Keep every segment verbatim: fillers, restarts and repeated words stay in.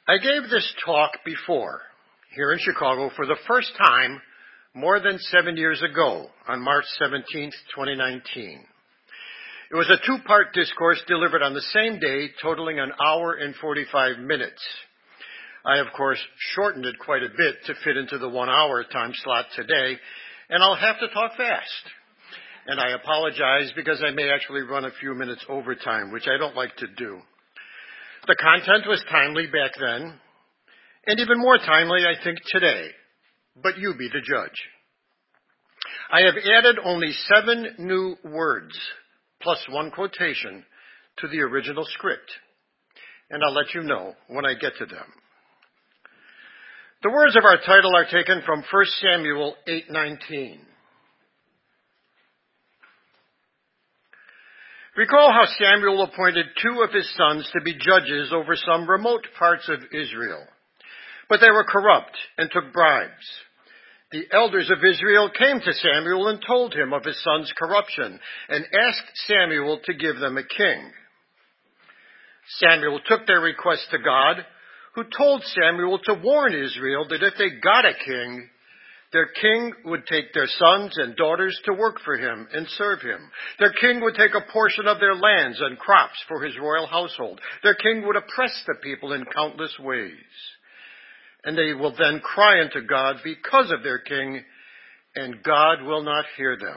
I gave this talk before, here in Chicago, for the first time more than seven years ago, on March seventeenth, twenty nineteen. It was a two-part discourse delivered on the same day, totaling an hour and forty-five minutes. I, of course, shortened it quite a bit to fit into the one-hour time slot today, and I'll have to talk fast. And I apologize because I may actually run a few minutes over time, which I don't like to do. The content was timely back then, and even more timely, I think, today. But you be the judge. I have added only seven new words, plus one quotation, to the original script. And I'll let you know when I get to them. The words of our title are taken from First Samuel eight nineteen. Recall how Samuel appointed two of his sons to be judges over some remote parts of Israel. But they were corrupt and took bribes. The elders of Israel came to Samuel and told him of his sons' corruption and asked Samuel to give them a king. Samuel took their request to God, who told Samuel to warn Israel that if they got a king, their king would take their sons and daughters to work for him and serve him. Their king would take a portion of their lands and crops for his royal household. Their king would oppress the people in countless ways. And they will then cry unto God because of their king, and God will not hear them.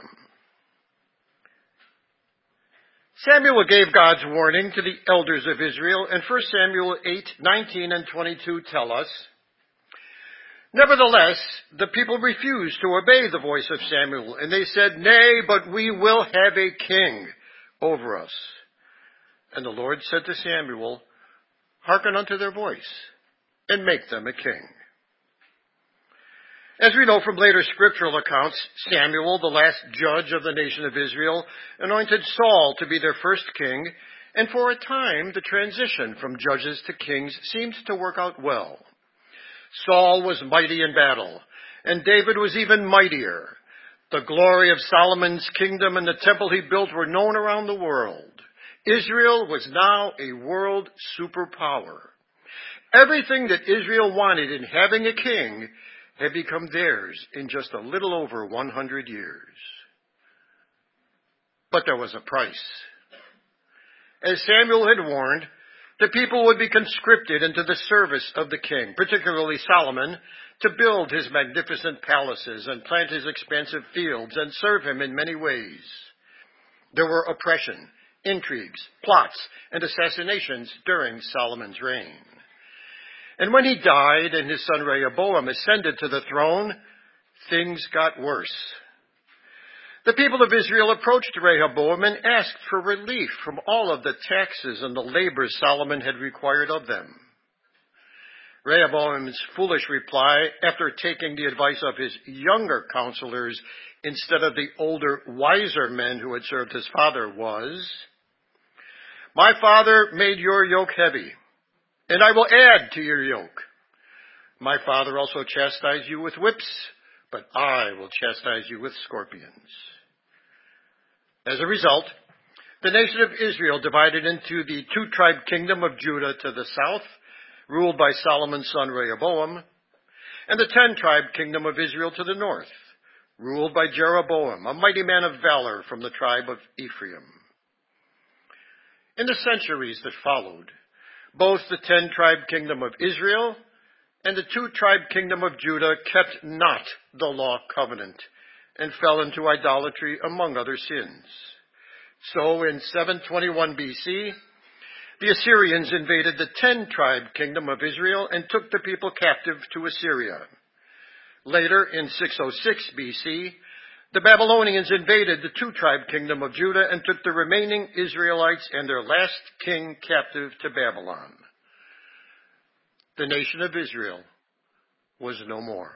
Samuel gave God's warning to the elders of Israel, and First Samuel eight nineteen and twenty-two tell us, Nevertheless, the people refused to obey the voice of Samuel, and they said, Nay, but we will have a king over us. And the Lord said to Samuel, Hearken unto their voice, and make them a king. As we know from later scriptural accounts, Samuel, the last judge of the nation of Israel, anointed Saul to be their first king, and for a time the transition from judges to kings seemed to work out well. Saul was mighty in battle, and David was even mightier. The glory of Solomon's kingdom and the temple he built were known around the world. Israel was now a world superpower. Everything that Israel wanted in having a king had become theirs in just a little over one hundred years. But there was a price. As Samuel had warned, the people would be conscripted into the service of the king, particularly Solomon, to build his magnificent palaces and plant his expansive fields and serve him in many ways. There were oppression, intrigues, plots, and assassinations during Solomon's reign. And when he died and his son Rehoboam ascended to the throne, things got worse. The people of Israel approached Rehoboam and asked for relief from all of the taxes and the labor Solomon had required of them. Rehoboam's foolish reply, after taking the advice of his younger counselors instead of the older, wiser men who had served his father, was, My father made your yoke heavy, and I will add to your yoke. My father also chastised you with whips, but I will chastise you with scorpions. As a result, the nation of Israel divided into the two-tribe kingdom of Judah to the south, ruled by Solomon's son Rehoboam, and the ten-tribe kingdom of Israel to the north, ruled by Jeroboam, a mighty man of valor from the tribe of Ephraim. In the centuries that followed, both the ten-tribe kingdom of Israel and the two-tribe kingdom of Judah kept not the law covenant and fell into idolatry among other sins. So in seven twenty-one B C, the Assyrians invaded the ten-tribe kingdom of Israel and took the people captive to Assyria. Later, in six oh six B C, the Babylonians invaded the two-tribe kingdom of Judah and took the remaining Israelites and their last king captive to Babylon. The nation of Israel was no more.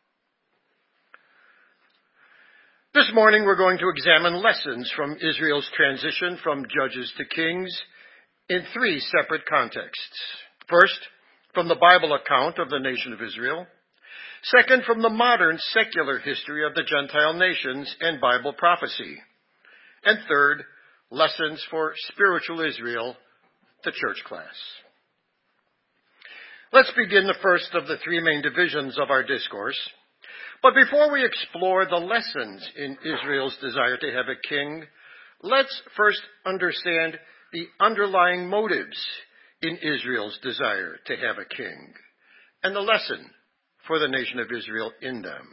This morning we're going to examine lessons from Israel's transition from judges to kings in three separate contexts. First, from the Bible account of the nation of Israel. Second, from the modern secular history of the Gentile nations and Bible prophecy. And third, lessons for spiritual Israel, the church class. Let's begin the first of the three main divisions of our discourse. But before we explore the lessons in Israel's desire to have a king, let's first understand the underlying motives in Israel's desire to have a king and the lesson for the nation of Israel in them.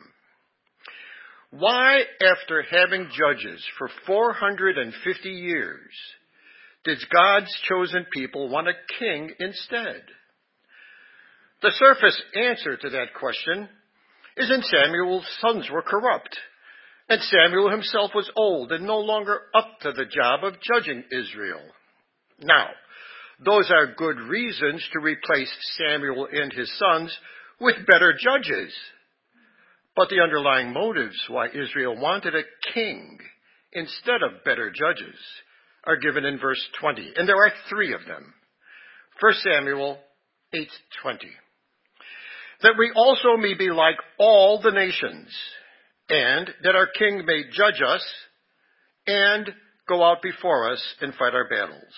Why, after having judges for four hundred fifty years, did God's chosen people want a king instead? The surface answer to that question is in Samuel's sons were corrupt, and Samuel himself was old and no longer up to the job of judging Israel. Now, those are good reasons to replace Samuel and his sons with better judges. But the underlying motives why Israel wanted a king instead of better judges are given in verse twenty, and there are three of them. First Samuel eight twenty. That we also may be like all the nations, and that our king may judge us and go out before us and fight our battles.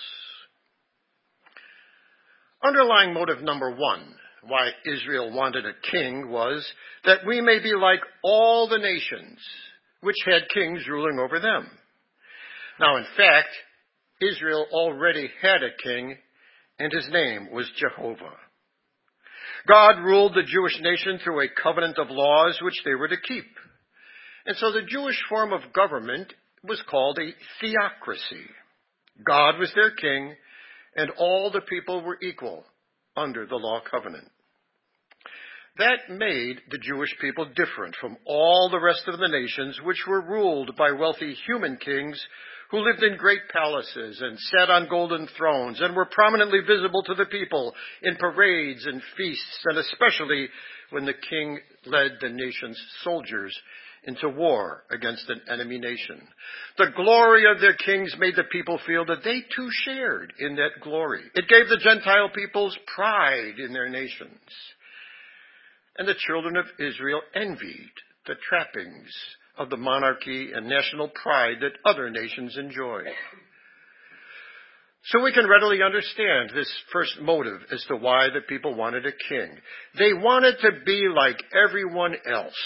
Underlying motive number one, why Israel wanted a king, was that we may be like all the nations which had kings ruling over them. Now, in fact, Israel already had a king, and his name was Jehovah. God ruled the Jewish nation through a covenant of laws which they were to keep. And so the Jewish form of government was called a theocracy. God was their king, and all the people were equal under the law covenant. That made the Jewish people different from all the rest of the nations, which were ruled by wealthy human kings who lived in great palaces and sat on golden thrones and were prominently visible to the people in parades and feasts, and especially when the king led the nation's soldiers into war against an enemy nation. The glory of their kings made the people feel that they too shared in that glory. It gave the Gentile peoples pride in their nations. And the children of Israel envied the trappings of the monarchy and national pride that other nations enjoyed. So we can readily understand this first motive as to why the people wanted a king. They wanted to be like everyone else,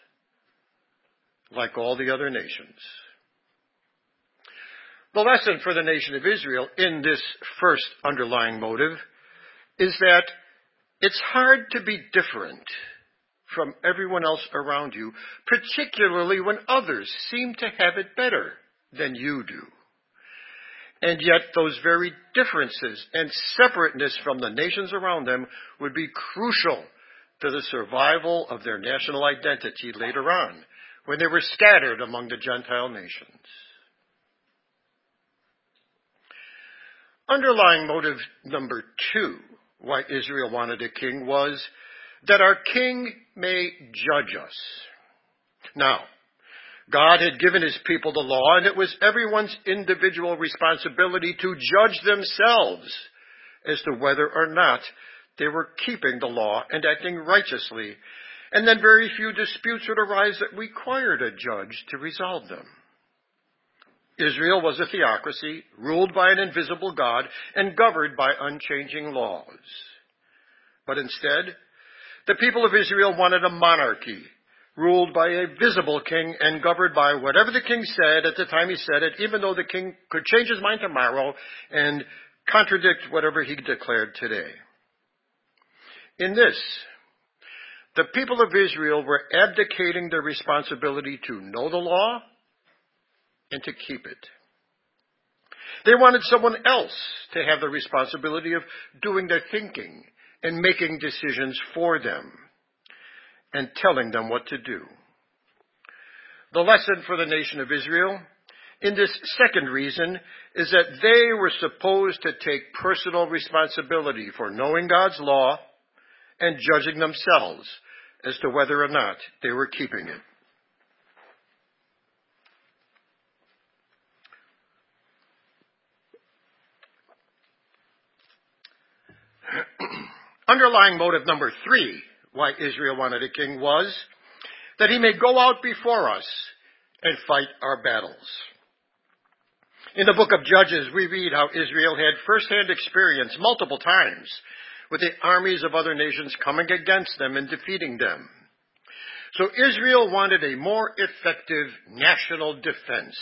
like all the other nations. The lesson for the nation of Israel in this first underlying motive is that it's hard to be different from everyone else around you, particularly when others seem to have it better than you do. And yet those very differences and separateness from the nations around them would be crucial to the survival of their national identity later on, when they were scattered among the Gentile nations. Underlying motive number two, why Israel wanted a king, was that our king may judge us. Now, God had given his people the law, and it was everyone's individual responsibility to judge themselves as to whether or not they were keeping the law and acting righteously. And then very few disputes would arise that required a judge to resolve them. Israel was a theocracy, ruled by an invisible God and governed by unchanging laws. But instead, the people of Israel wanted a monarchy, ruled by a visible king and governed by whatever the king said at the time he said it, even though the king could change his mind tomorrow and contradict whatever he declared today. In this, the people of Israel were abdicating their responsibility to know the law and to keep it. They wanted someone else to have the responsibility of doing their thinking and making decisions for them and telling them what to do. The lesson for the nation of Israel in this second reason is that they were supposed to take personal responsibility for knowing God's law and judging themselves as to whether or not they were keeping it. Underlying motive number three, why Israel wanted a king, was that he may go out before us and fight our battles. In the book of Judges, we read how Israel had firsthand experience multiple times with the armies of other nations coming against them and defeating them. So Israel wanted a more effective national defense.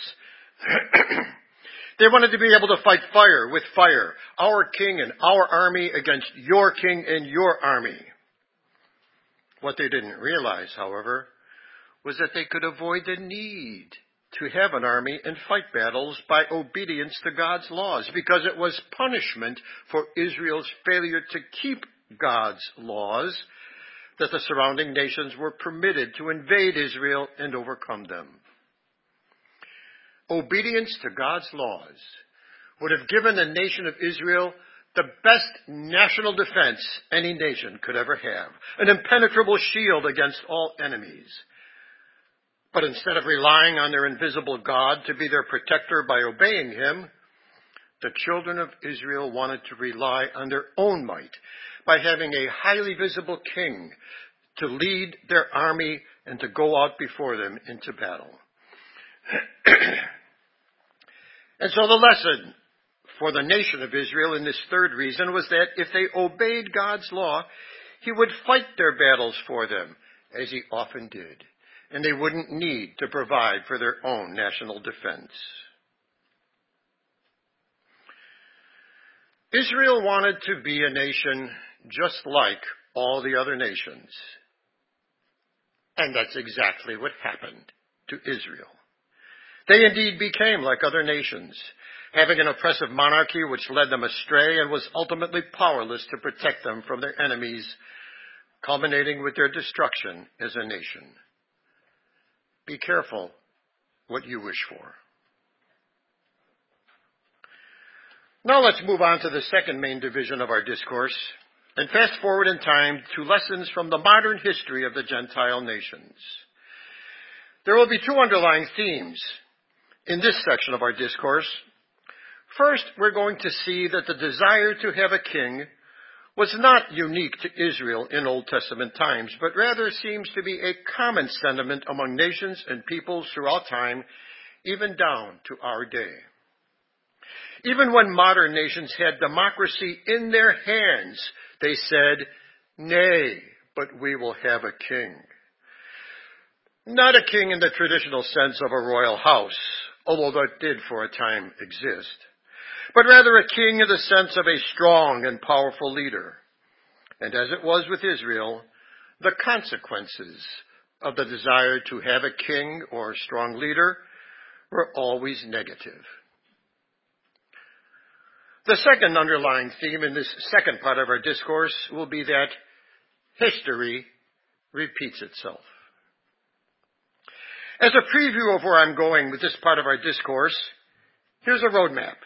They wanted to be able to fight fire with fire, our king and our army against your king and your army. What they didn't realize, however, was that they could avoid the need to have an army and fight battles by obedience to God's laws, because it was punishment for Israel's failure to keep God's laws that the surrounding nations were permitted to invade Israel and overcome them. Obedience to God's laws would have given the nation of Israel the best national defense any nation could ever have, an impenetrable shield against all enemies. But instead of relying on their invisible God to be their protector by obeying him, the children of Israel wanted to rely on their own might by having a highly visible king to lead their army and to go out before them into battle. And so the lesson for the nation of Israel in this third reason was that if they obeyed God's law, he would fight their battles for them, as he often did, and they wouldn't need to provide for their own national defense. Israel wanted to be a nation just like all the other nations. And that's exactly what happened to Israel. They indeed became like other nations, having an oppressive monarchy which led them astray and was ultimately powerless to protect them from their enemies, culminating with their destruction as a nation. Be careful what you wish for. Now let's move on to the second main division of our discourse and fast forward in time to lessons from the modern history of the Gentile nations. There will be two underlying themes in this section of our discourse. First, we're going to see that the desire to have a king was not unique to Israel in Old Testament times, but rather seems to be a common sentiment among nations and peoples throughout time, even down to our day. Even when modern nations had democracy in their hands, they said, "Nay, but we will have a king." Not a king in the traditional sense of a royal house, although that did for a time exist, but rather a king in the sense of a strong and powerful leader. And as it was with Israel, the consequences of the desire to have a king or strong leader were always negative. The second underlying theme in this second part of our discourse will be that history repeats itself. As a preview of where I'm going with this part of our discourse, here's a roadmap.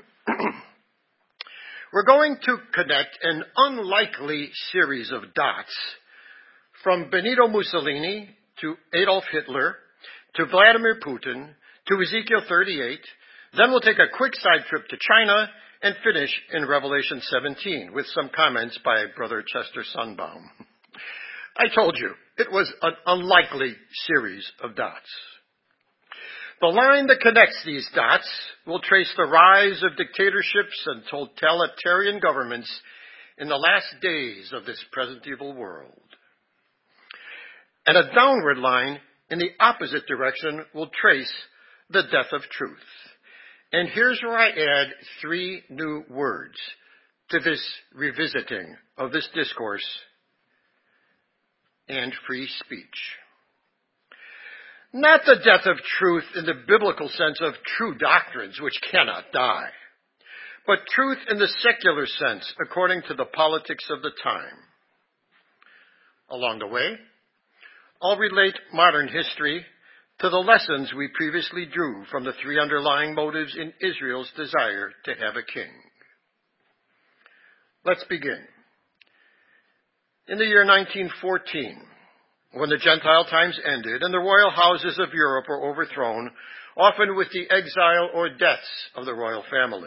We're going to connect an unlikely series of dots from Benito Mussolini to Adolf Hitler to Vladimir Putin to Ezekiel thirty-eight. Then we'll take a quick side trip to China and finish in Revelation seventeen with some comments by Brother Chester Sunbaum. I told you, it was an unlikely series of dots. The line that connects these dots will trace the rise of dictatorships and totalitarian governments in the last days of this present evil world. And a downward line in the opposite direction will trace the death of truth. And here's where I add three new words to this revisiting of this discourse: and free speech. Not the death of truth in the biblical sense of true doctrines which cannot die, but truth in the secular sense according to the politics of the time. Along the way, I'll relate modern history to the lessons we previously drew from the three underlying motives in Israel's desire to have a king. Let's begin. In the year nineteen fourteen, when the Gentile times ended and the royal houses of Europe were overthrown, often with the exile or deaths of the royal family.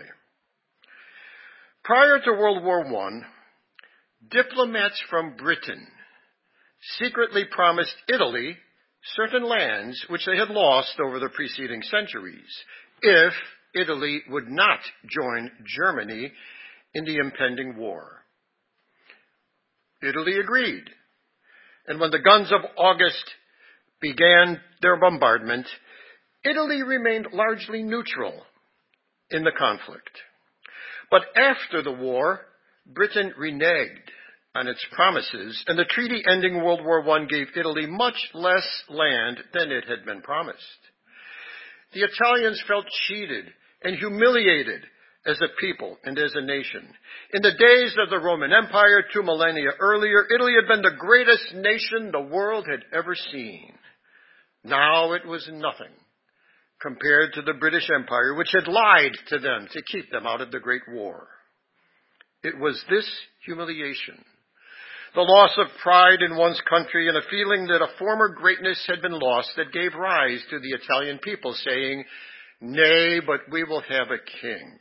Prior to World War One, diplomats from Britain secretly promised Italy certain lands which they had lost over the preceding centuries, if Italy would not join Germany in the impending war. Italy agreed. And when the guns of August began their bombardment, Italy remained largely neutral in the conflict. But after the war, Britain reneged on its promises, and the treaty ending World War One gave Italy much less land than it had been promised. The Italians felt cheated and humiliated as a people and as a nation. In the days of the Roman Empire, two millennia earlier, Italy had been the greatest nation the world had ever seen. Now it was nothing compared to the British Empire, which had lied to them to keep them out of the Great War. It was this humiliation, the loss of pride in one's country and a feeling that a former greatness had been lost, that gave rise to the Italian people saying, "Nay, but we will have a king."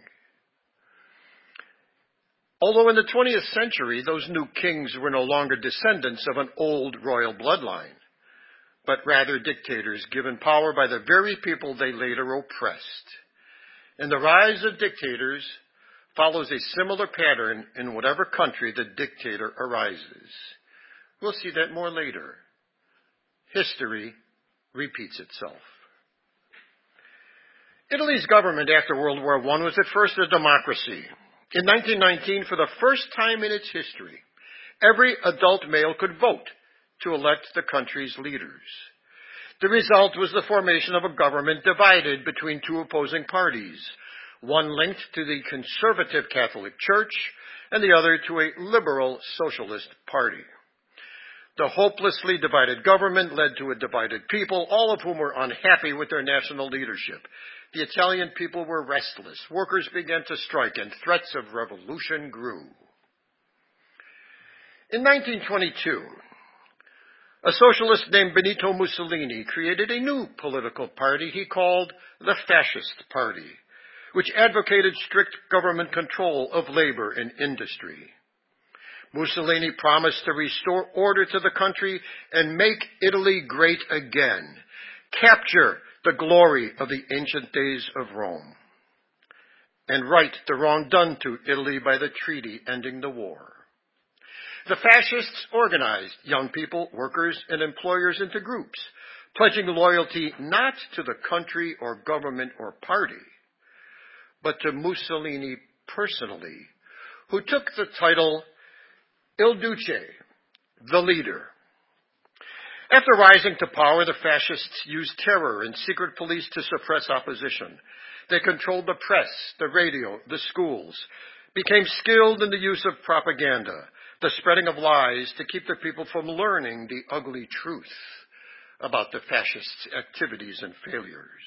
Although in the twentieth century, those new kings were no longer descendants of an old royal bloodline, but rather dictators given power by the very people they later oppressed. And the rise of dictators follows a similar pattern in whatever country the dictator arises. We'll see that more later. History repeats itself. Italy's government after World War One was at first a democracy. In nineteen nineteen, for the first time in its history, every adult male could vote to elect the country's leaders. The result was the formation of a government divided between two opposing parties, one linked to the conservative Catholic Church and the other to a liberal socialist party. The hopelessly divided government led to a divided people, all of whom were unhappy with their national leadership. The Italian people were restless. Workers began to strike, and threats of revolution grew. In nineteen twenty-two, a socialist named Benito Mussolini created a new political party he called the Fascist Party, which advocated strict government control of labor and industry. Mussolini promised to restore order to the country and make Italy great again, capture the glory of the ancient days of Rome, and right the wrong done to Italy by the treaty ending the war. The fascists organized young people, workers, and employers into groups, pledging loyalty not to the country or government or party, but to Mussolini personally, who took the title Il Duce, the leader. After rising to power, the fascists used terror and secret police to suppress opposition. They controlled the press, the radio, the schools, became skilled in the use of propaganda, the spreading of lies to keep the people from learning the ugly truth about the fascists' activities and failures.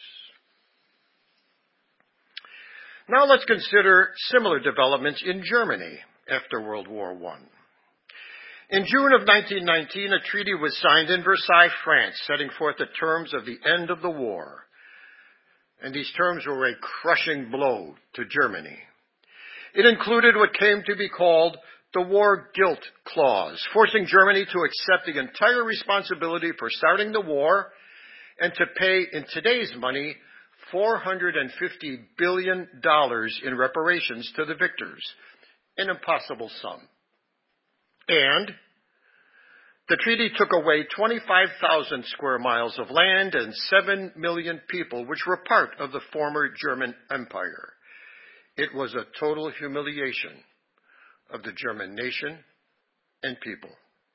Now let's consider similar developments in Germany after World War One. In June of nineteen nineteen, a treaty was signed in Versailles, France, setting forth the terms of the end of the war. And these terms were a crushing blow to Germany. It included what came to be called the War Guilt Clause, forcing Germany to accept the entire responsibility for starting the war and to pay, in today's money, four hundred fifty billion dollars in reparations to the victors, an impossible sum. And the treaty took away twenty-five thousand square miles of land and seven million people, which were part of the former German Empire. It was a total humiliation of the German nation and people.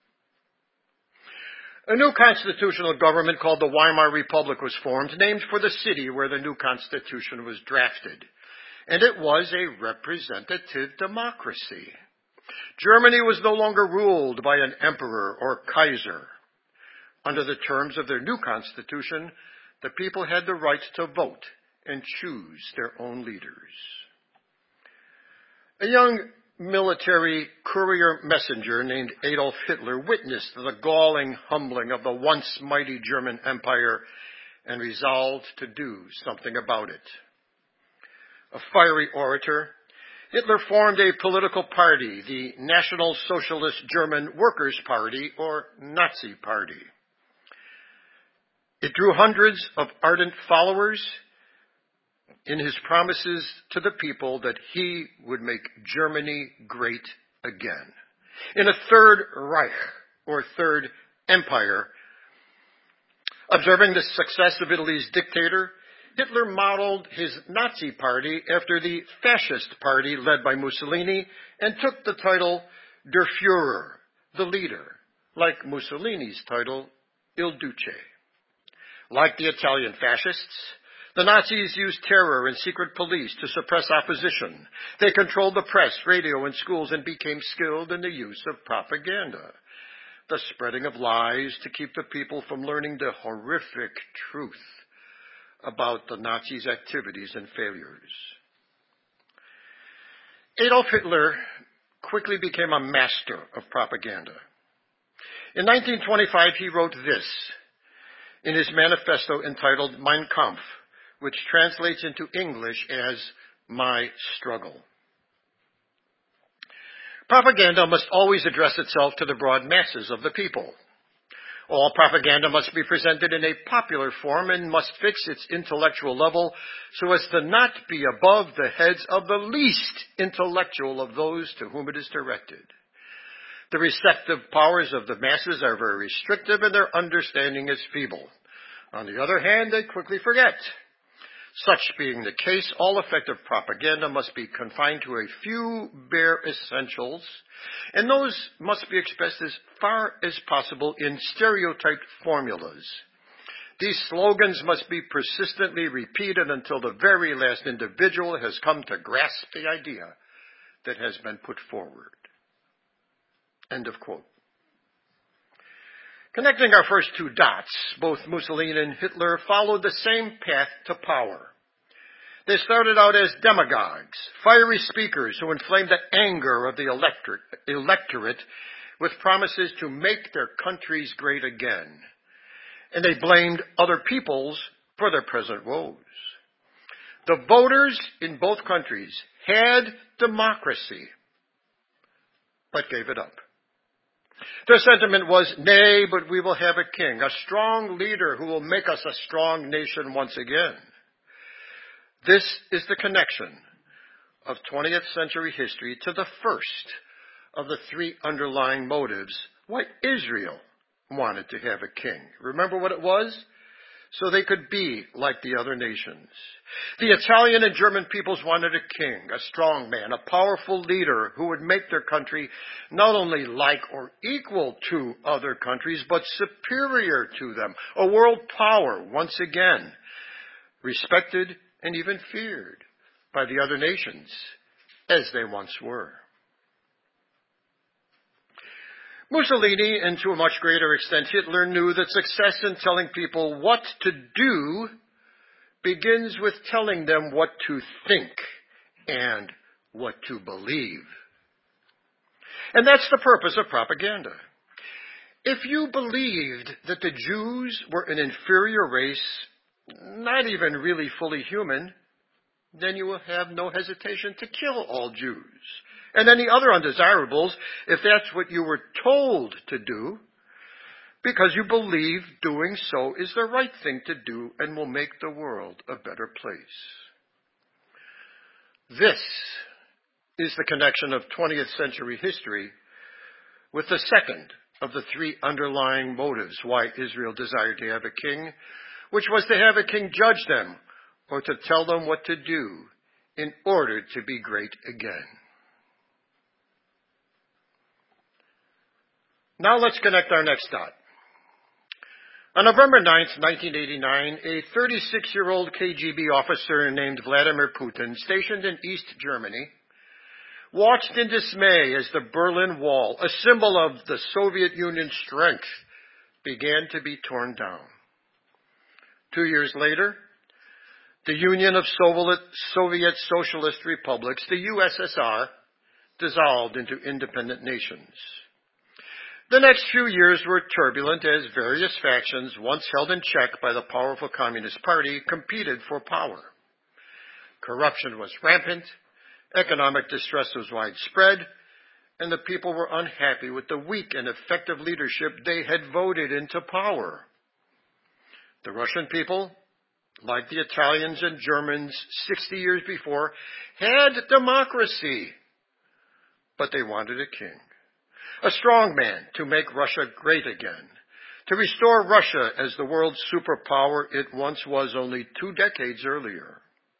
A new constitutional government called the Weimar Republic was formed, named for the city where the new constitution was drafted. And it was a representative democracy. Germany was no longer ruled by an emperor or Kaiser. Under the terms of their new constitution, the people had the right to vote and choose their own leaders. A young military courier messenger named Adolf Hitler witnessed the galling humbling of the once mighty German Empire and resolved to do something about it. A fiery orator, Hitler formed a political party, the National Socialist German Workers' Party, or Nazi Party. It drew hundreds of ardent followers in his promises to the people that he would make Germany great again. In a Third Reich, or Third Empire, observing the success of Italy's dictator, Hitler modeled his Nazi party after the fascist party led by Mussolini and took the title Der Führer, the leader, like Mussolini's title Il Duce. Like the Italian fascists, the Nazis used terror and secret police to suppress opposition. They controlled the press, radio, and schools and became skilled in the use of propaganda, the spreading of lies to keep the people from learning the horrific truth about the Nazis' activities and failures. Adolf Hitler quickly became a master of propaganda. In nineteen twenty-five, he wrote this in his manifesto entitled Mein Kampf, which translates into English as My Struggle. Propaganda must always address itself to the broad masses of the people. All propaganda must be presented in a popular form and must fix its intellectual level so as to not be above the heads of the least intellectual of those to whom it is directed. The receptive powers of the masses are very restrictive and their understanding is feeble. On the other hand, they quickly forget. Such being the case, all effective propaganda must be confined to a few bare essentials, and those must be expressed as far as possible in stereotyped formulas. These slogans must be persistently repeated until the very last individual has come to grasp the idea that has been put forward. End of quote. Connecting our first two dots, both Mussolini and Hitler followed the same path to power. They started out as demagogues, fiery speakers who inflamed the anger of the electorate with promises to make their countries great again. And they blamed other peoples for their present woes. The voters in both countries had democracy, but gave it up. Their sentiment was, nay, but we will have a king, a strong leader who will make us a strong nation once again. This is the connection of twentieth century history to the first of the three underlying motives why Israel wanted to have a king. Remember what it was? So they could be like the other nations. The Italian and German peoples wanted a king, a strong man, a powerful leader who would make their country not only like or equal to other countries, but superior to them, a world power once again, respected and even feared by the other nations as they once were. Mussolini, and to a much greater extent Hitler, knew that success in telling people what to do begins with telling them what to think and what to believe. And that's the purpose of propaganda. If you believed that the Jews were an inferior race, not even really fully human, then you will have no hesitation to kill all Jews and any other undesirables if that's what you were told to do, because you believe doing so is the right thing to do and will make the world a better place. This is the connection of twentieth century history with the second of the three underlying motives why Israel desired to have a king, which was to have a king judge them or to tell them what to do in order to be great again. Now let's connect our next dot. On November ninth, nineteen eighty-nine, a thirty-six-year-old K G B officer named Vladimir Putin, stationed in East Germany, watched in dismay as the Berlin Wall, a symbol of the Soviet Union's strength, began to be torn down. Two years later, the Union of Soviet Socialist Republics, the U S S R, dissolved into independent nations. The next few years were turbulent as various factions, once held in check by the powerful Communist Party, competed for power. Corruption was rampant, economic distress was widespread, and the people were unhappy with the weak and effective leadership they had voted into power. The Russian people, like the Italians and Germans sixty years before, had democracy, but they wanted a king. a strong man to make Russia great again, to restore Russia as the world superpower it once was only two decades earlier.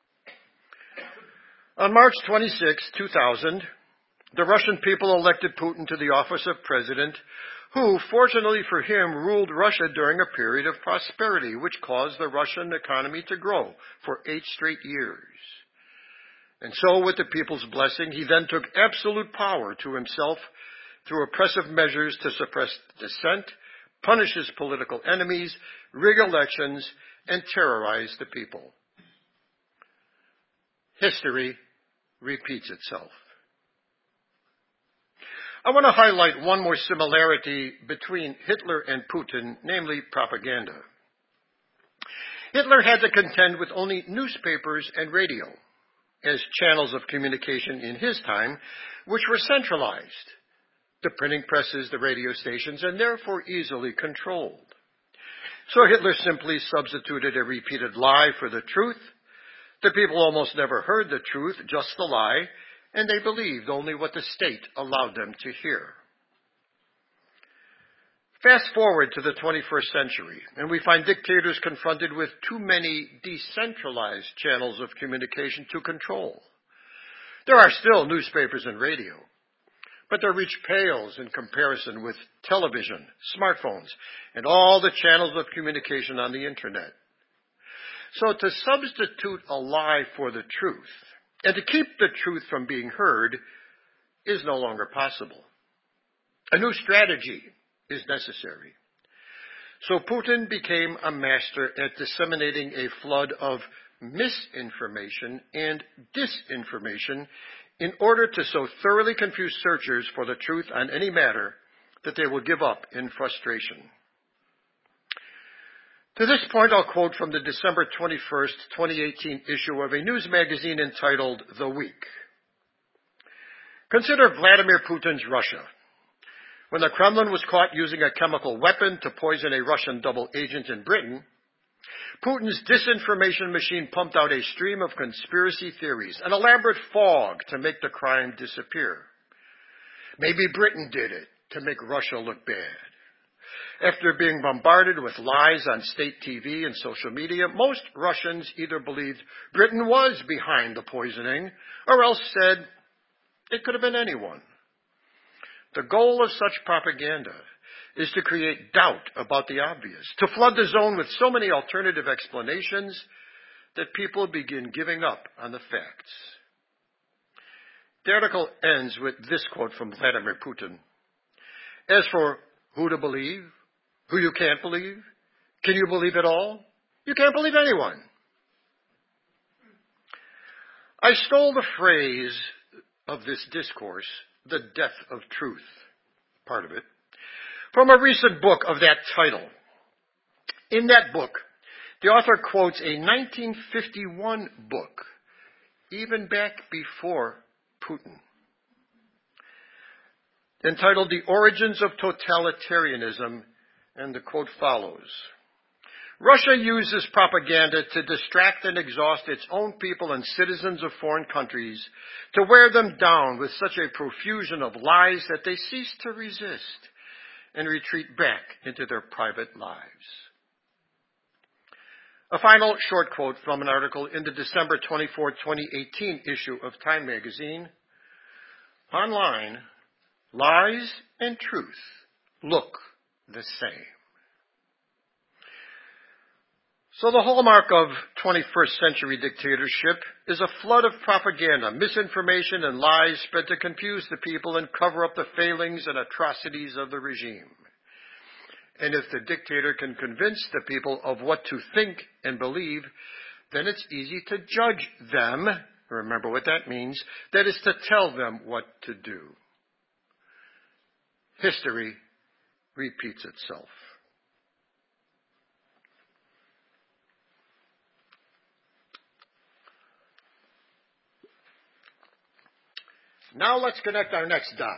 On March twenty-sixth, two thousand, the Russian people elected Putin to the office of president, who, fortunately for him, ruled Russia during a period of prosperity, which caused the Russian economy to grow for eight straight years. And so, with the people's blessing, he then took absolute power to himself through oppressive measures to suppress dissent, punish his political enemies, rig elections, and terrorize the people. History repeats itself. I want to highlight one more similarity between Hitler and Putin, namely propaganda. Hitler had to contend with only newspapers and radio as channels of communication in his time, which were centralized, the printing presses, the radio stations, and therefore easily controlled. So Hitler simply substituted a repeated lie for the truth. The people almost never heard the truth, just the lie, and they believed only what the state allowed them to hear. Fast forward to the twenty-first century, and we find dictators confronted with too many decentralized channels of communication to control. There are still newspapers and radio, but their reach pales in comparison with television, smartphones, and all the channels of communication on the internet. So to substitute a lie for the truth, and to keep the truth from being heard, is no longer possible. A new strategy is necessary. So Putin became a master at disseminating a flood of misinformation and disinformation in order to so thoroughly confuse searchers for the truth on any matter that they will give up in frustration. To this point, I'll quote from the December twenty-first, twenty eighteen issue of a news magazine entitled The Week. Consider Vladimir Putin's Russia. When the Kremlin was caught using a chemical weapon to poison a Russian double agent in Britain, Putin's disinformation machine pumped out a stream of conspiracy theories, an elaborate fog to make the crime disappear. Maybe Britain did it to make Russia look bad. After being bombarded with lies on state T V and social media, most Russians either believed Britain was behind the poisoning or else said it could have been anyone. The goal of such propaganda is to create doubt about the obvious, to flood the zone with so many alternative explanations that people begin giving up on the facts. The article ends with this quote from Vladimir Putin. As for who to believe, who you can't believe, can you believe it all? You can't believe anyone. I stole the phrase of this discourse, the death of truth, part of it, from a recent book of that title. In that book, the author quotes a nineteen fifty-one book, even back before Putin, entitled The Origins of Totalitarianism, and the quote follows. Russia uses propaganda to distract and exhaust its own people and citizens of foreign countries, to wear them down with such a profusion of lies that they cease to resist and retreat back into their private lives. A final short quote from an article in the December twenty-fourth, twenty eighteen issue of Time magazine. Online, lies and truth look the same. So the hallmark of twenty-first century dictatorship is a flood of propaganda, misinformation, and lies spread to confuse the people and cover up the failings and atrocities of the regime. And if the dictator can convince the people of what to think and believe, then it's easy to judge them. Remember what that means. That is to tell them what to do. History repeats itself. Now let's connect our next dot.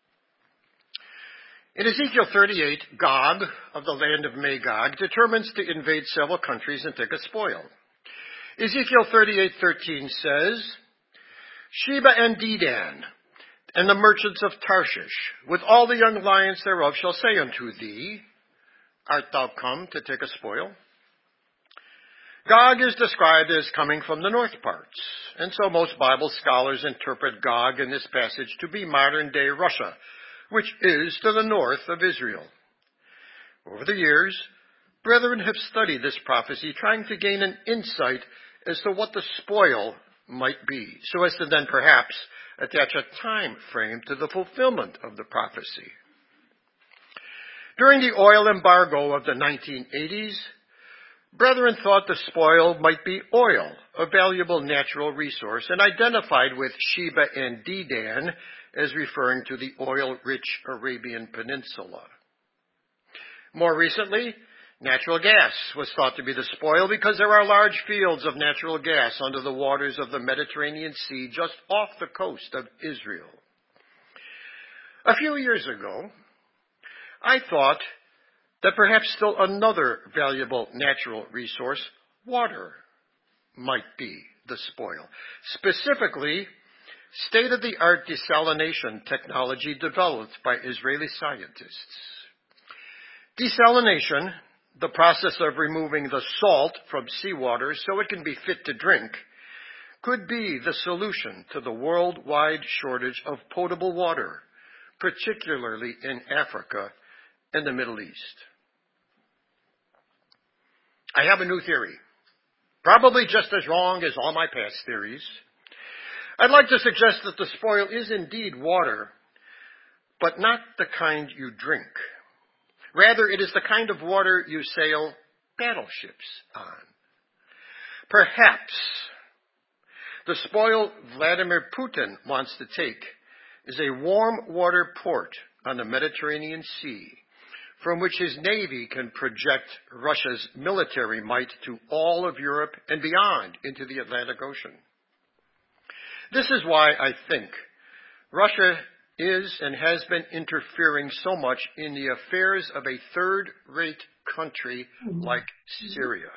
In Ezekiel thirty-eight, Gog, of the land of Magog, determines to invade several countries and take a spoil. Ezekiel thirty-eight thirteen says, Sheba and Dedan, And the merchants of Tarshish, with all the young lions thereof, shall say unto thee, Art thou come to take a spoil? Gog is described as coming from the north parts, and so most Bible scholars interpret Gog in this passage to be modern-day Russia, which is to the north of Israel. Over the years, brethren have studied this prophecy, trying to gain an insight as to what the spoil might be, so as to then perhaps attach a time frame to the fulfillment of the prophecy. During the oil embargo of the nineteen eighties, brethren thought the spoil might be oil, a valuable natural resource, and identified with Sheba and Dedan as referring to the oil-rich Arabian Peninsula. More recently, natural gas was thought to be the spoil because there are large fields of natural gas under the waters of the Mediterranean Sea just off the coast of Israel. A few years ago, I thought that perhaps still another valuable natural resource, water, might be the spoil. Specifically, state-of-the-art desalination technology developed by Israeli scientists. Desalination, the process of removing the salt from seawater so it can be fit to drink, could be the solution to the worldwide shortage of potable water, particularly in Africa and the Middle East. I have a new theory, probably just as wrong as all my past theories. I'd like to suggest that the spoil is indeed water, but not the kind you drink. Rather, it is the kind of water you sail battleships on. Perhaps the spoil Vladimir Putin wants to take is a warm water port on the Mediterranean Sea, from which his navy can project Russia's military might to all of Europe and beyond into the Atlantic Ocean. This is why I think Russia is and has been interfering so much in the affairs of a third-rate country like Syria.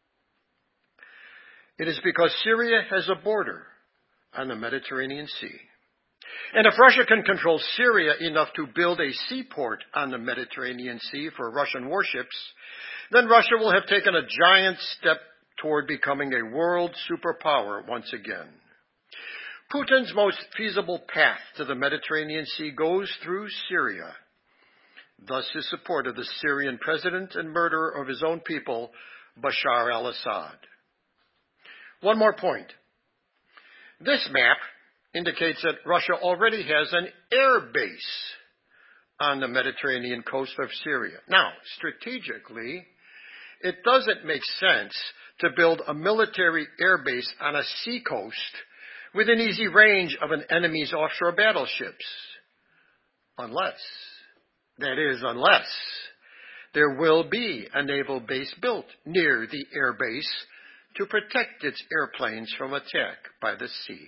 It is because Syria has a border on the Mediterranean Sea. And if Russia can control Syria enough to build a seaport on the Mediterranean Sea for Russian warships, then Russia will have taken a giant step toward becoming a world superpower once again. Putin's most feasible path to the Mediterranean Sea goes through Syria, thus his support of the Syrian president and murderer of his own people, Bashar al-Assad. One more point. This map indicates that Russia already has an air base on the Mediterranean coast of Syria. Now, strategically, it doesn't make sense to build a military air base on a seacoast within easy range of an enemy's offshore battleships. Unless, that is, unless there will be a naval base built near the air base to protect its airplanes from attack by the sea.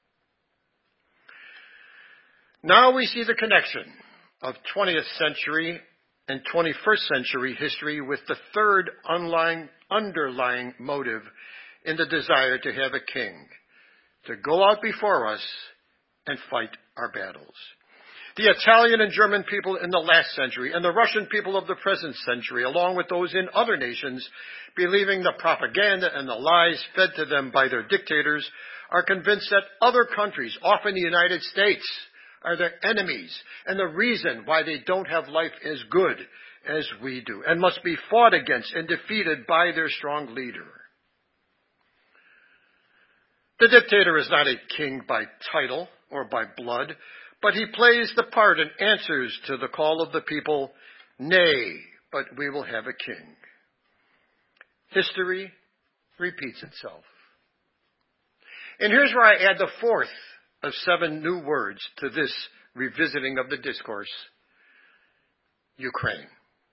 Now we see the connection of twentieth century and twenty-first century history with the third underlying, underlying motive in the desire to have a king, to go out before us and fight our battles. The Italian and German people in the last century and the Russian people of the present century, along with those in other nations, believing the propaganda and the lies fed to them by their dictators, are convinced that other countries, often the United States, are their enemies and the reason why they don't have life as good as we do and must be fought against and defeated by their strong leader. The dictator is not a king by title or by blood, but he plays the part and answers to the call of the people, nay, but we will have a king. History repeats itself. And here's where I add the fourth of seven new words to this revisiting of the discourse: Ukraine.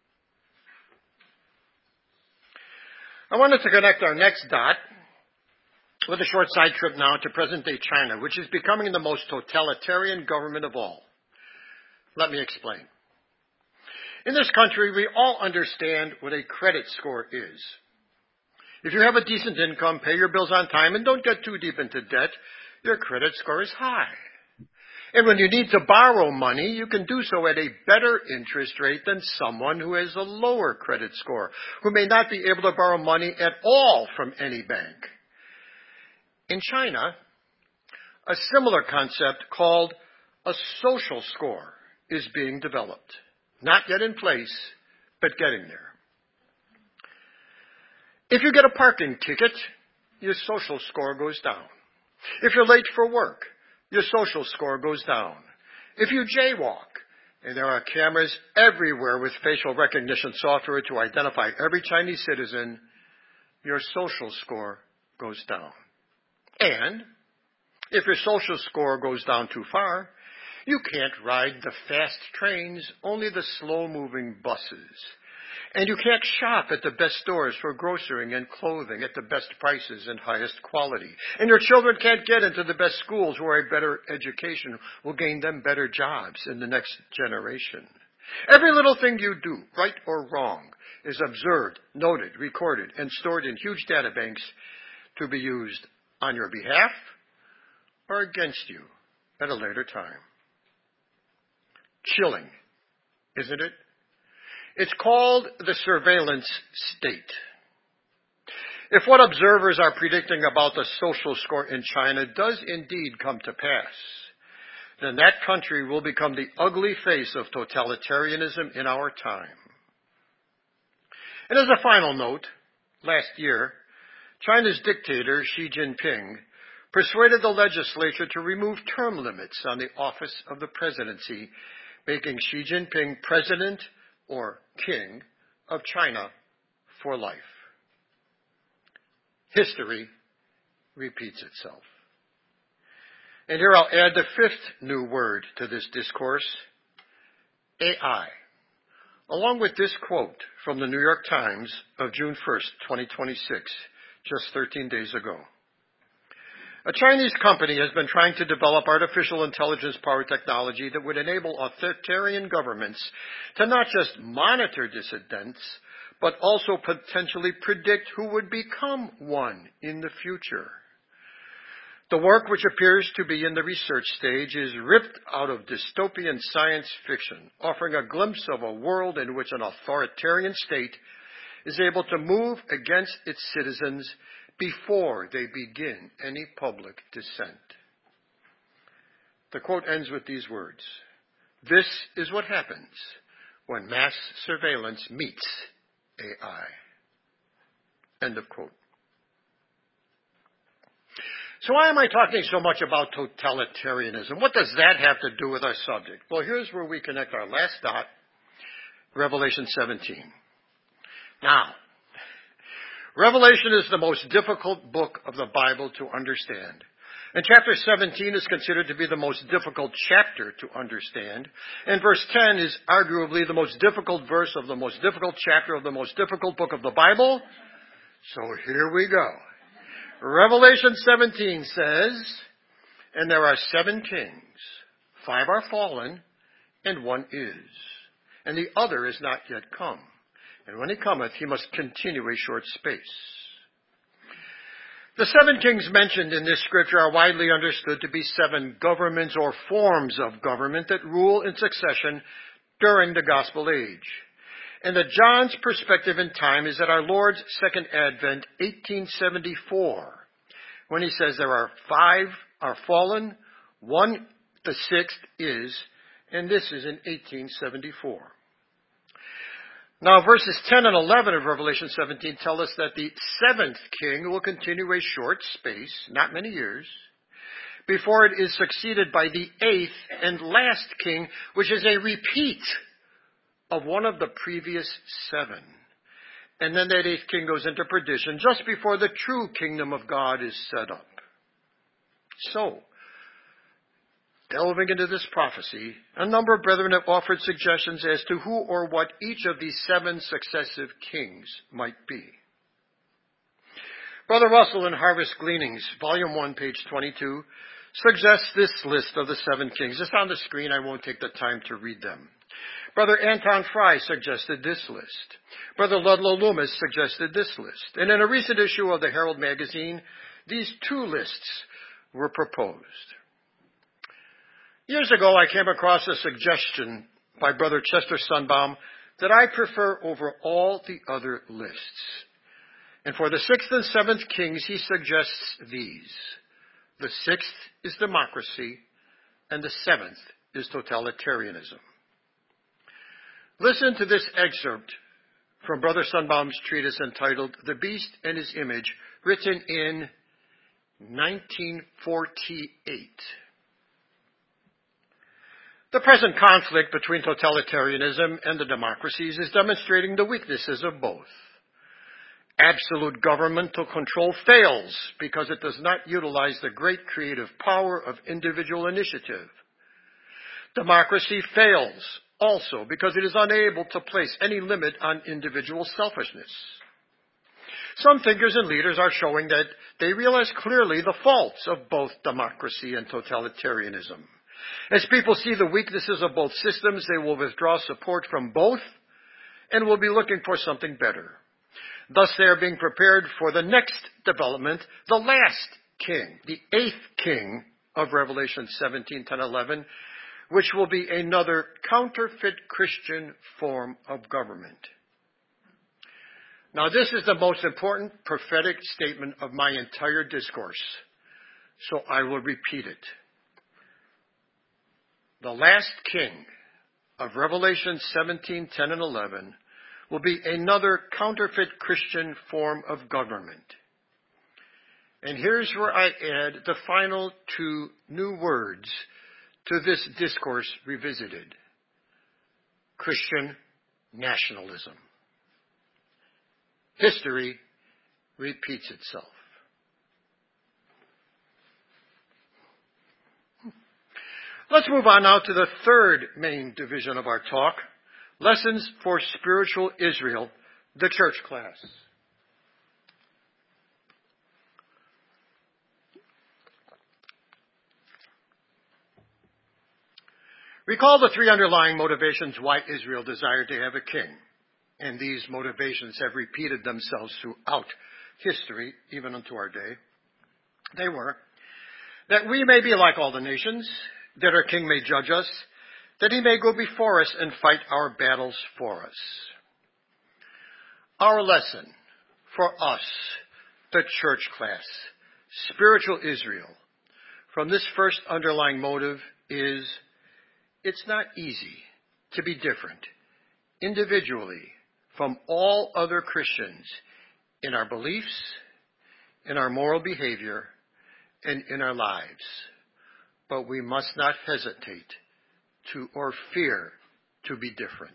I wanted to connect our next dot with a short side trip now to present-day China, which is becoming the most totalitarian government of all. Let me explain. In this country, we all understand what a credit score is. If you have a decent income, pay your bills on time, and don't get too deep into debt, your credit score is high. And when you need to borrow money, you can do so at a better interest rate than someone who has a lower credit score, who may not be able to borrow money at all from any bank. In China, a similar concept called a social score is being developed. Not yet in place, but getting there. If you get a parking ticket, your social score goes down. If you're late for work, your social score goes down. If you jaywalk, and there are cameras everywhere with facial recognition software to identify every Chinese citizen, your social score goes down. And if your social score goes down too far, you can't ride the fast trains, only the slow-moving buses. And you can't shop at the best stores for grocery and clothing at the best prices and highest quality. And your children can't get into the best schools where a better education will gain them better jobs in the next generation. Every little thing you do, right or wrong, is observed, noted, recorded, and stored in huge data banks to be used on your behalf or against you at a later time. Chilling, isn't it? It's called the surveillance state. If what observers are predicting about the social score in China does indeed come to pass, then that country will become the ugly face of totalitarianism in our time. And as a final note, last year, China's dictator Xi Jinping persuaded the legislature to remove term limits on the office of the presidency, making Xi Jinping president or king of China for life. History repeats itself. And here I'll add the fifth new word to this discourse, A I, along with this quote from the New York Times of June first, twenty twenty-six, just thirteen days ago. A Chinese company has been trying to develop artificial intelligence-powered technology that would enable authoritarian governments to not just monitor dissidents, but also potentially predict who would become one in the future. The work, which appears to be in the research stage, is ripped out of dystopian science fiction, offering a glimpse of a world in which an authoritarian state is able to move against its citizens before they begin any public dissent. The quote ends with these words: "This is what happens when mass surveillance meets A I." End of quote. So why am I talking so much about totalitarianism? What does that have to do with our subject? Well, here's where we connect our last dot, Revelation seventeen. Now, Revelation is the most difficult book of the Bible to understand. And chapter seventeen is considered to be the most difficult chapter to understand. And verse ten is arguably the most difficult verse of the most difficult chapter of the most difficult book of the Bible. So here we go. Revelation seventeen says, "And there are seven kings. Five are fallen, and one is. And the other is not yet come. And when he cometh, he must continue a short space." The seven kings mentioned in this scripture are widely understood to be seven governments or forms of government that rule in succession during the gospel age. And the John's perspective in time is at our Lord's second advent, eighteen seventy-four, when he says there are five are fallen, one, the sixth, is, and this is in eighteen seventy-four. Now, verses ten and eleven of Revelation seventeen tell us that the seventh king will continue a short space, not many years, before it is succeeded by the eighth and last king, which is a repeat of one of the previous seven. And then that eighth king goes into perdition just before the true kingdom of God is set up. So, delving into this prophecy, a number of brethren have offered suggestions as to who or what each of these seven successive kings might be. Brother Russell in Harvest Gleanings, Volume one, page twenty-two, suggests this list of the seven kings. It's on the screen. I won't take the time to read them. Brother Anton Fry suggested this list. Brother Ludlow Loomis suggested this list. And in a recent issue of the Herald magazine, these two lists were proposed. Years ago, I came across a suggestion by Brother Chester Sunbaum that I prefer over all the other lists. And for the sixth and seventh kings, he suggests these. The sixth is democracy, and the seventh is totalitarianism. Listen to this excerpt from Brother Sunbaum's treatise entitled The Beast and His Image, written in nineteen forty-eight. The present conflict between totalitarianism and the democracies is demonstrating the weaknesses of both. Absolute governmental control fails because it does not utilize the great creative power of individual initiative. Democracy fails also because it is unable to place any limit on individual selfishness. Some thinkers and leaders are showing that they realize clearly the faults of both democracy and totalitarianism. As people see the weaknesses of both systems, they will withdraw support from both and will be looking for something better. Thus, they are being prepared for the next development, the last king, the eighth king of Revelation seventeen, ten, eleven, which will be another counterfeit Christian form of government. Now, this is the most important prophetic statement of my entire discourse, so I will repeat it. The last king of Revelation seventeen, ten, and eleven will be another counterfeit Christian form of government. And here's where I add the final two new words to this discourse revisited. Christian nationalism. History repeats itself. Let's move on now to the third main division of our talk, Lessons for Spiritual Israel, the church class. Recall the three underlying motivations why Israel desired to have a king. And these motivations have repeated themselves throughout history, even unto our day. They were that we may be like all the nations, that our king may judge us, that he may go before us and fight our battles for us. Our lesson for us, the church class, spiritual Israel, from this first underlying motive is it's not easy to be different individually from all other Christians in our beliefs, in our moral behavior, and in our lives. But we must not hesitate to or fear to be different.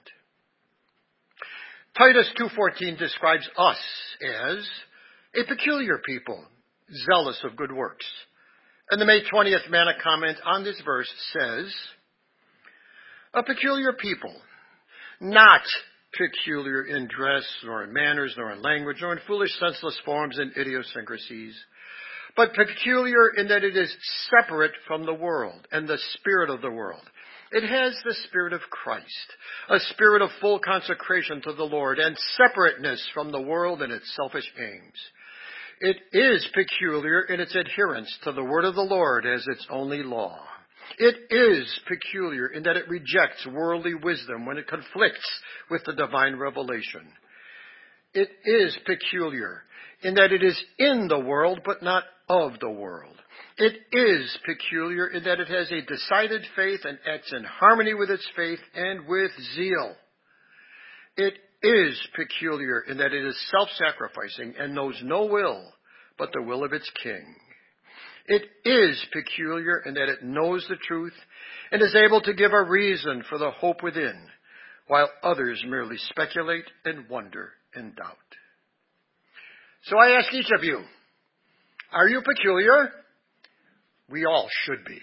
Titus two fourteen describes us as a peculiar people, zealous of good works. And the May twentieth Manna comment on this verse says, a peculiar people, not peculiar in dress, nor in manners, nor in language, nor in foolish, senseless forms and idiosyncrasies, but peculiar in that it is separate from the world and the spirit of the world. It has the spirit of Christ, a spirit of full consecration to the Lord and separateness from the world and its selfish aims. It is peculiar in its adherence to the word of the Lord as its only law. It is peculiar in that it rejects worldly wisdom when it conflicts with the divine revelation. It is peculiar in that it is in the world but not of the world. It is peculiar in that it has a decided faith and acts in harmony with its faith and with zeal. It is peculiar in that it is self-sacrificing and knows no will but the will of its king. It is peculiar in that it knows the truth and is able to give a reason for the hope within, while others merely speculate and wonder and doubt. So I ask each of you, are you peculiar? We all should be.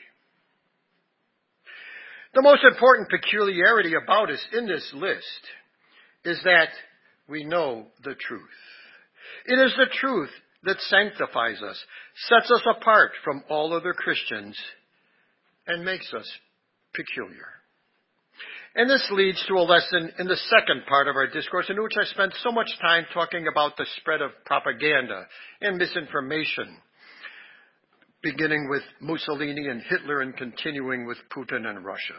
The most important peculiarity about us in this list is that we know the truth. It is the truth that sanctifies us, sets us apart from all other Christians, and makes us peculiar. And this leads to a lesson in the second part of our discourse, in which I spent so much time talking about the spread of propaganda and misinformation beginning with Mussolini and Hitler and continuing with Putin and Russia.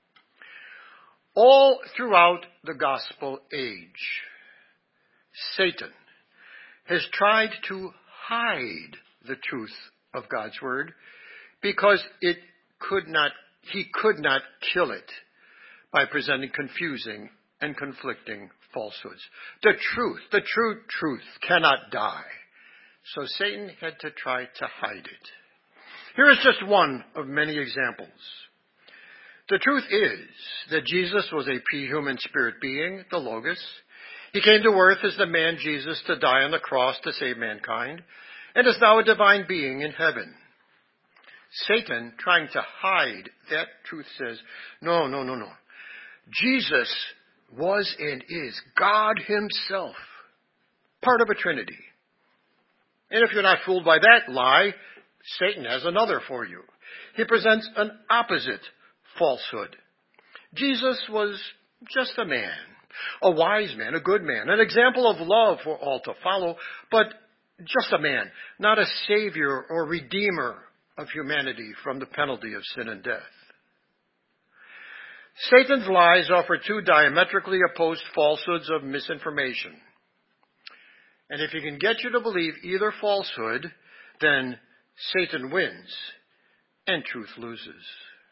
All throughout the gospel age, Satan has tried to hide the truth of God's word because it could not, he could not kill it by presenting confusing and conflicting falsehoods. The truth, the true truth cannot die. So Satan had to try to hide it. Here is just one of many examples. The truth is that Jesus was a pre-human spirit being, the Logos. He came to earth as the man Jesus to die on the cross to save mankind, and is now a divine being in heaven. Satan, trying to hide that truth, says, no, no, no, no. Jesus was and is God himself, part of a Trinity. And if you're not fooled by that lie, Satan has another for you. He presents an opposite falsehood. Jesus was just a man, a wise man, a good man, an example of love for all to follow, but just a man, not a savior or redeemer of humanity from the penalty of sin and death. Satan's lies offer two diametrically opposed falsehoods of misinformation. And if he can get you to believe either falsehood, then Satan wins and truth loses.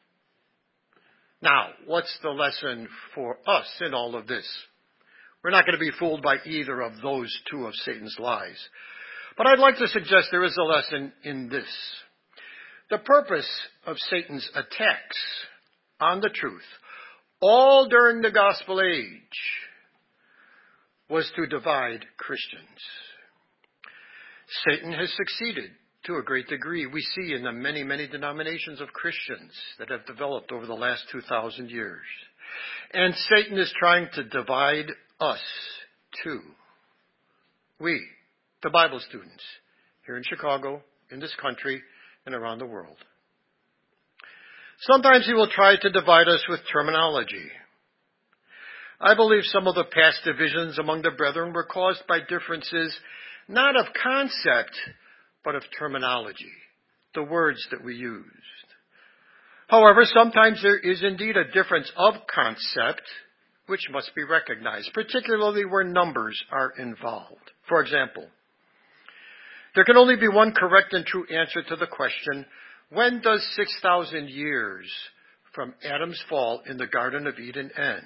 Now, what's the lesson for us in all of this? We're not going to be fooled by either of those two of Satan's lies. But I'd like to suggest there is a lesson in this. The purpose of Satan's attacks on the truth, all during the gospel age, was to divide Christians. Satan has succeeded to a great degree. We see in the many, many denominations of Christians that have developed over the last two thousand years. And Satan is trying to divide us too. We, the Bible students, here in Chicago, in this country, and around the world. Sometimes he will try to divide us with terminology. I believe some of the past divisions among the brethren were caused by differences not of concept, but of terminology, the words that we used. However, sometimes there is indeed a difference of concept which must be recognized, particularly where numbers are involved. For example, there can only be one correct and true answer to the question, when does six thousand years from Adam's fall in the Garden of Eden end?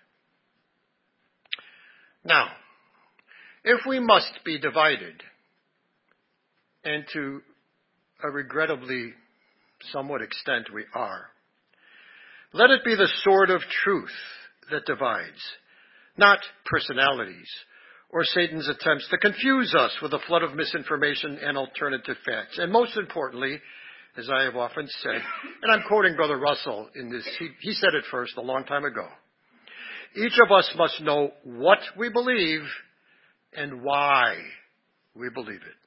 Now, if we must be divided, and to a regrettably somewhat extent we are, let it be the sword of truth that divides, not personalities or Satan's attempts to confuse us with a flood of misinformation and alternative facts. And most importantly, as I have often said, and I'm quoting Brother Russell in this, he, he said it first a long time ago, each of us must know what we believe and why we believe it.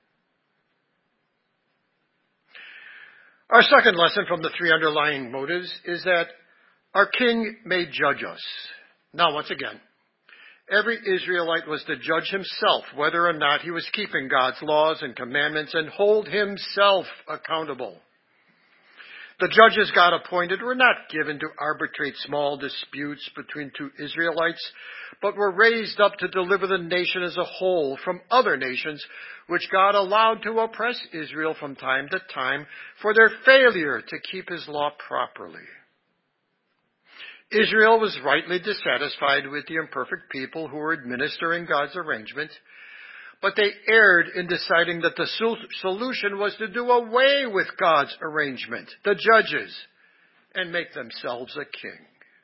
Our second lesson from the three underlying motives is that our King may judge us. Now, once again, every Israelite was to judge himself whether or not he was keeping God's laws and commandments and hold himself accountable. The judges God appointed were not given to arbitrate small disputes between two Israelites, but were raised up to deliver the nation as a whole from other nations, which God allowed to oppress Israel from time to time for their failure to keep his law properly. Israel was rightly dissatisfied with the imperfect people who were administering God's arrangement, but they erred in deciding that the solution was to do away with God's arrangement, the judges, and make themselves a king.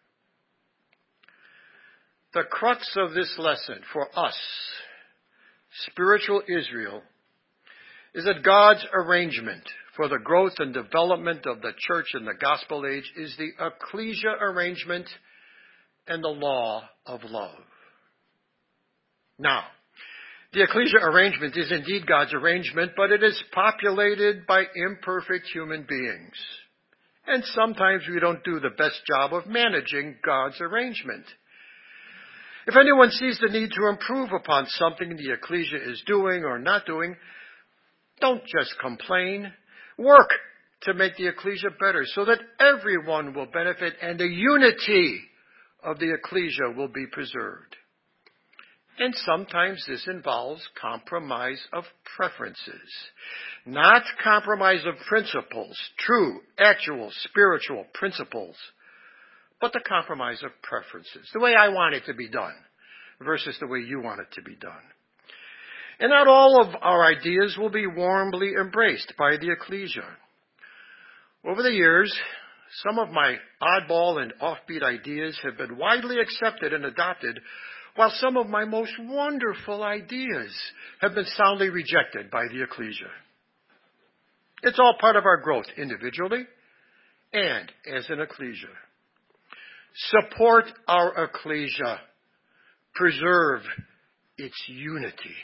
The crux of this lesson for us, spiritual Israel, is that God's arrangement for the growth and development of the church in the gospel age is the ecclesia arrangement and the law of love. Now, the ecclesia arrangement is indeed God's arrangement, but it is populated by imperfect human beings. And sometimes we don't do the best job of managing God's arrangement. If anyone sees the need to improve upon something the ecclesia is doing or not doing, don't just complain, Work to make the ecclesia better so that everyone will benefit and the unity of the ecclesia will be preserved. And sometimes this involves compromise of preferences, not compromise of principles, true, actual, spiritual principles, but the compromise of preferences, the way I want it to be done versus the way you want it to be done. And not all of our ideas will be warmly embraced by the ecclesia. Over the years, some of my oddball and offbeat ideas have been widely accepted and adopted, while some of my most wonderful ideas have been soundly rejected by the ecclesia. It's all part of our growth individually and as an ecclesia. Support our ecclesia. Preserve its unity.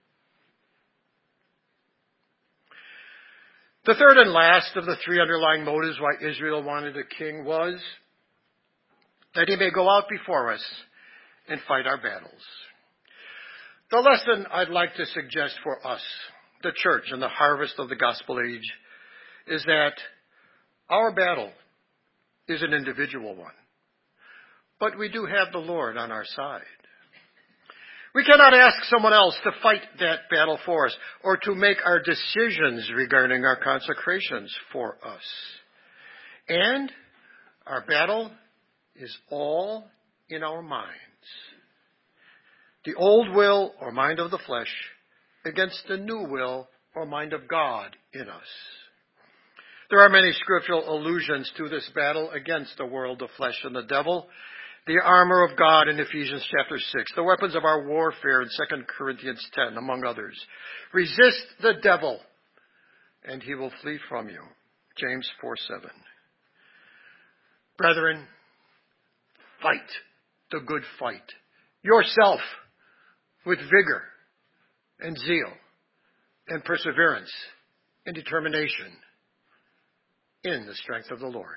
The third and last of the three underlying motives why Israel wanted a king was that he may go out before us and fight our battles. The lesson I'd like to suggest for us, the church in the harvest of the gospel age, is that our battle is an individual one. But we do have the Lord on our side. We cannot ask someone else to fight that battle for us or to make our decisions regarding our consecrations for us. And our battle is all in our minds. The old will or mind of the flesh against the new will or mind of God in us. There are many scriptural allusions to this battle against the world, the flesh, and the devil. The armor of God in Ephesians chapter six, the weapons of our warfare in Second Corinthians ten, among others. Resist the devil, and he will flee from you. James four seven. Brethren, fight the good fight. Yourself with vigor and zeal and perseverance and determination in the strength of the Lord.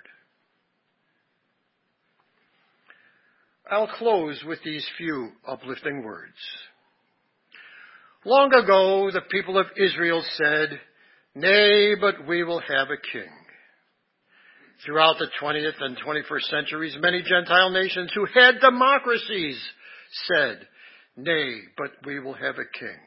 I'll close with these few uplifting words. Long ago, the people of Israel said, "Nay, but we will have a king." Throughout the twentieth and twenty-first centuries, many Gentile nations who had democracies said, "Nay, but we will have a king."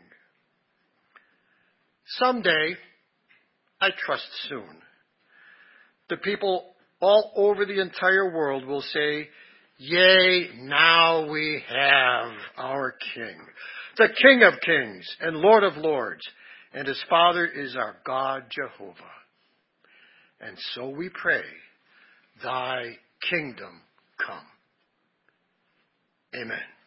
Someday, I trust soon, the people all over the entire world will say, "Yea, now we have our King, the King of kings and Lord of lords, and his Father is our God Jehovah." And so we pray, "Thy kingdom come." Amen.